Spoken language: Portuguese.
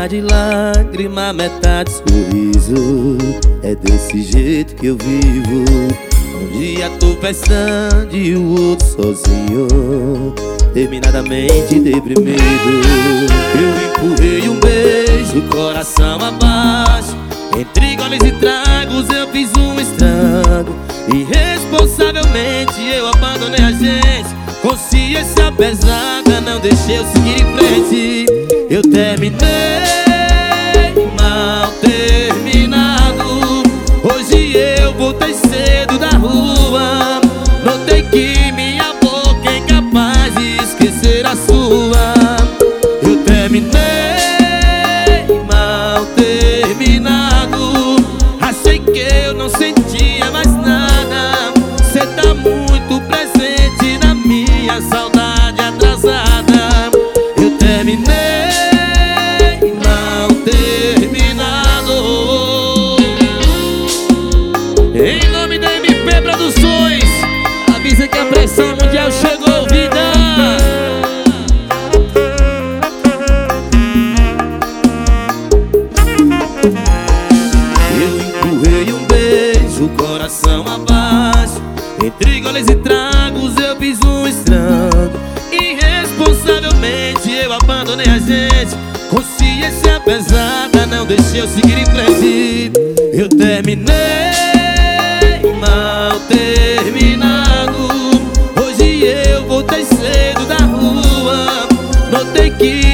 Metade lágrima, metade sorriso. É desse jeito que eu vivo. Um dia tô festando e o outro sozinho, terminadamente deprimido. Eu empurrei um beijo, coração abaixo. Entre goles e tragos eu fiz um estrago. Irresponsavelmente eu abandonei a gente. Consciência pesada, não deixei eu seguir em frente. Eu terminei mal terminado. Hoje eu voltei cedo da rua. Notei que minha boca é incapaz de esquecer a sua. Eu terminei mal terminado. Achei que eu não sentia mais nada. Cê tá muito presente na minha saudade atrasada. Eu terminei mal terminado. Em nome da MP Produções, avisa que a pressão mundial chegou, vida. Eu empurrei um beijo, coração abaixo. Entre goles e tragos eu fiz um estrago. Irresponsavelmente eu abandonei a gente. Consciência pesada, não deixei eu seguir em frente. Eu terminei mal terminado. Hoje eu voltei cedo da rua. Notei que